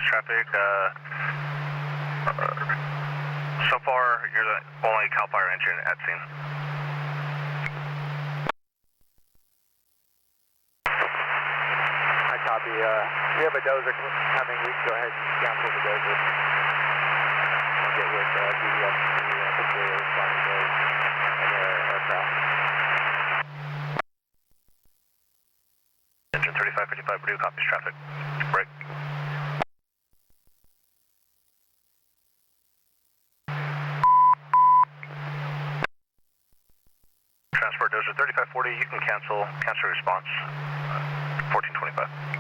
traffic. So far, you're the only CAL FIRE engine at scene. I copy. We have a dozer coming. We can go ahead and cancel the dozer. I'll get with DDS to responding to their aircraft. Engine 3555 Purdue copies traffic. Break. Transport dozer 3540, you can cancel response. 1425.